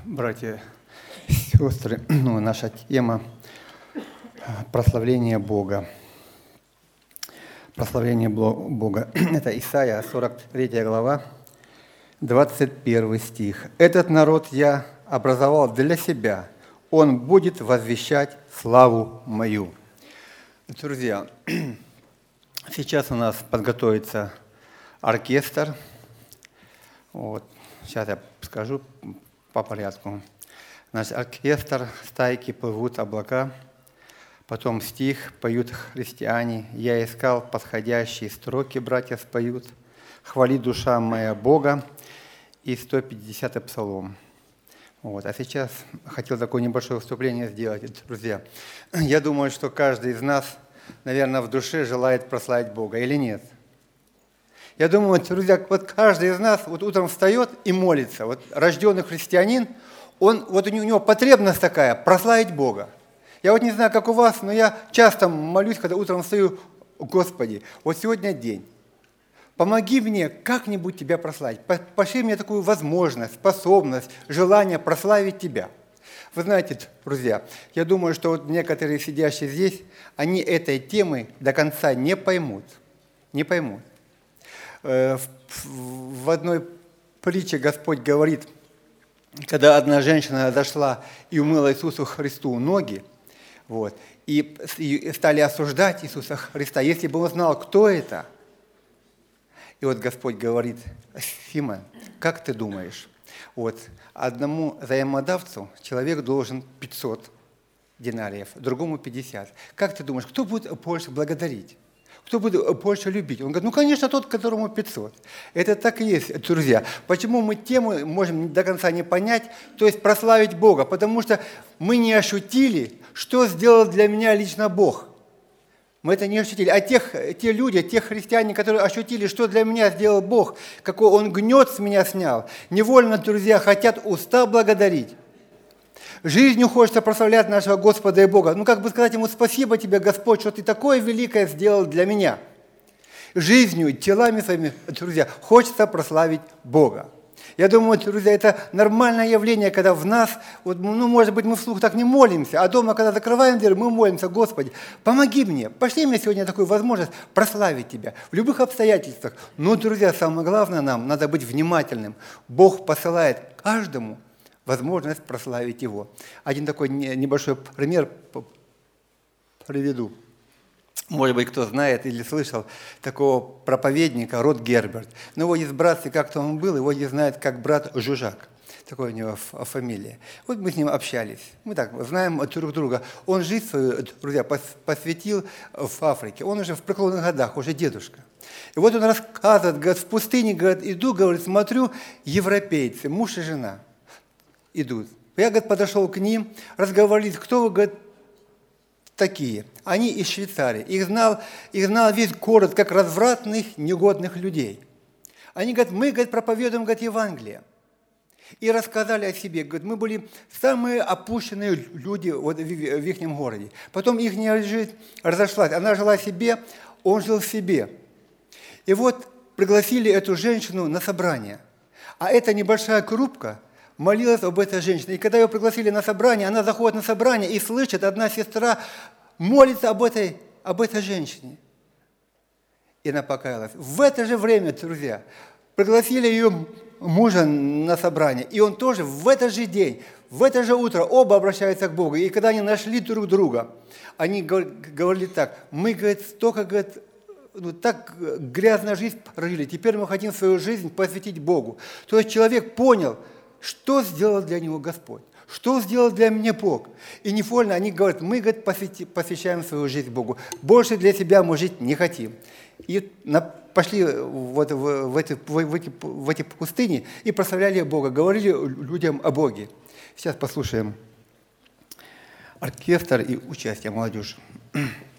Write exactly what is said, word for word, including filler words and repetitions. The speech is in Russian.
Братья и сестры, ну, наша тема – прославление Бога. Прославление Бога. Это Исайя, сорок третья глава, двадцать первый стих. «Этот народ я образовал для себя, он будет возвещать славу мою». Друзья, сейчас у нас подготовится оркестр. Вот. Сейчас я скажу по порядку. Наш оркестр, стайки плывут облака, потом стих поют христиане. Я искал подходящие строки, братья споют. Хвали душа моя Бога и сто пятидесятый псалом. Вот. А сейчас хотел такое небольшое выступление сделать, друзья. Я думаю, что каждый из нас, наверное, в душе желает прославить Бога, или нет? Я думаю, друзья, вот каждый из нас вот утром встает и молится. Вот рожденный христианин, он, вот у него потребность такая – прославить Бога. Я вот не знаю, как у вас, но я часто молюсь, когда утром встаю: Господи, вот сегодня день. Помоги мне как-нибудь Тебя прославить. Пошли мне такую возможность, способность, желание прославить Тебя. Вы знаете, друзья, я думаю, что вот некоторые сидящие здесь, они этой темы до конца не поймут. Не поймут. В одной притче Господь говорит, когда одна женщина дошла и умыла Иисусу Христу ноги, вот, и стали осуждать Иисуса Христа, если бы он знал, кто это. И вот Господь говорит: Симон, как ты думаешь, вот, одному взаимодавцу человек должен пятьсот динариев, другому пятьдесят. Как ты думаешь, кто будет больше благодарить? Кто будет больше любить? Он говорит: ну, конечно, тот, которому пятьсот. Это так и есть, друзья. Почему мы тему можем до конца не понять, то есть прославить Бога? Потому что мы не ощутили, что сделал для меня лично Бог. Мы это не ощутили. А тех, те люди, те христиане, которые ощутили, что для меня сделал Бог, какой Он гнет с меня снял, невольно, друзья, хотят уста благодарить. Жизнью хочется прославлять нашего Господа и Бога. Ну, как бы сказать Ему: спасибо Тебе, Господь, что Ты такое великое сделал для меня. Жизнью, телами своими, друзья, хочется прославить Бога. Я думаю, друзья, это нормальное явление, когда в нас, вот, ну, может быть, мы вслух так не молимся, а дома, когда закрываем дверь, мы молимся: Господи, помоги мне, пошли мне сегодня такую возможность прославить Тебя в любых обстоятельствах. Но, друзья, самое главное нам, надо быть внимательным. Бог посылает каждому возможность прославить Его. Один такой небольшой пример приведу. Может быть, кто знает или слышал такого проповедника Рот Герберт. Но его есть братцы, как-то он был, его не знают как брат Жужак. Такой у него фамилия. Вот мы с ним общались. Мы так знаем друг друга. Он жизнь свою, друзья, посвятил в Африке. Он уже в преклонных годах, уже дедушка. И вот он рассказывает, говорит, в пустыне, говорит, иду, говорит, смотрю, европейцы, муж и жена идут. Я, говорит, подошел к ним, разговорились, кто вы, говорит, такие. Они из Швейцарии. Их знал, их знал весь город как развратных, негодных людей. Они говорят: мы, говорит, проповедуем, говорит, Евангелие. И рассказали о себе. Говорят: мы были самые опущенные люди вот в их городе. Потом их жизнь разошлась. Она жила себе, он жил в себе. И вот пригласили эту женщину на собрание. А эта небольшая группка молилась об этой женщине. И когда ее пригласили на собрание, она заходит на собрание и слышит, одна сестра молится об этой, об этой женщине. И она покаялась. В это же время, друзья, пригласили ее мужа на собрание. И он тоже в этот же день, в это же утро оба обращаются к Богу. И когда они нашли друг друга, они говорили так: мы, говорит, столько, говорит, ну, так грязную жизнь прожили, теперь мы хотим свою жизнь посвятить Богу. То есть человек понял, что сделал для него Господь, что сделал для меня Бог. И невольно они говорят: мы, говорит, посвящаем свою жизнь Богу. Больше для себя мы жить не хотим. И на, пошли вот в, в, эти, в, эти, в эти пустыни и прославляли Бога, говорили людям о Боге. Сейчас послушаем оркестр и участие молодежи.